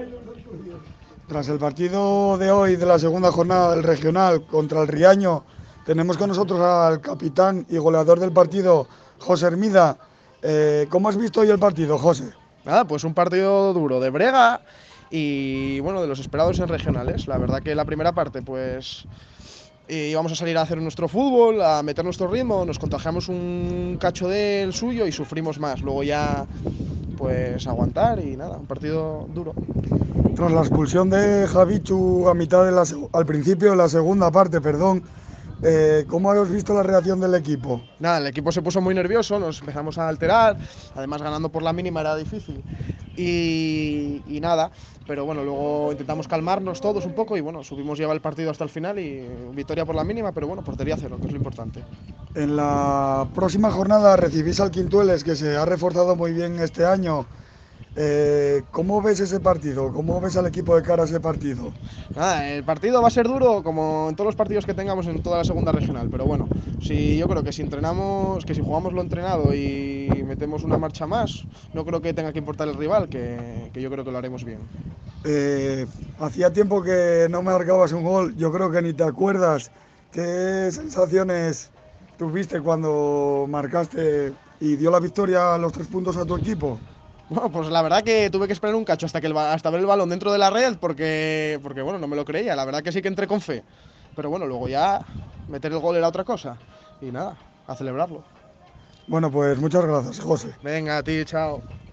Tras el partido de hoy de la segunda jornada del regional contra el Riaño, tenemos con nosotros al capitán y goleador del partido, José Hermida. ¿Cómo has visto hoy el partido, José? Nada, pues un partido duro de brega y bueno, de los esperados en regionales. La verdad que la primera parte, pues íbamos a salir a hacer nuestro fútbol, a meter nuestro ritmo, nos contagiamos un cacho del suyo y sufrimos más. Luego ya, pues aguantar y nada, un partido duro. Tras la expulsión de Javichu a mitad de al principio de la segunda parte, perdón, ¿cómo has visto la reacción del equipo? Nada, el equipo se puso muy nervioso, nos empezamos a alterar, además ganando por la mínima era difícil. Y nada, pero bueno, luego intentamos calmarnos todos un poco y bueno, subimos llevar el partido hasta el final y victoria por la mínima, pero bueno, portería cero, que es lo importante. En la próxima jornada recibís al Quintueles, que se ha reforzado muy bien este año. ¿Cómo ves ese partido? ¿Cómo ves al equipo de cara a ese partido? Nada, el partido va a ser duro como en todos los partidos que tengamos en toda la segunda regional, pero bueno, yo creo que si entrenamos, que si jugamos lo entrenado y metemos una marcha más, no creo que tenga que importar el rival, que yo creo que lo haremos bien. Eh, Hacía tiempo que no marcabas un gol, yo creo que ni te acuerdas. ¿Qué sensaciones tuviste cuando marcaste y dio la victoria a los 3 puntos a tu equipo? Bueno, pues la verdad que tuve que esperar un cacho hasta hasta ver el balón dentro de la red porque bueno, no me lo creía. La verdad que sí que entré con fe. Pero bueno, luego ya meter el gol era otra cosa. Y nada, a celebrarlo. Bueno, pues muchas gracias, José. Venga, a ti, chao.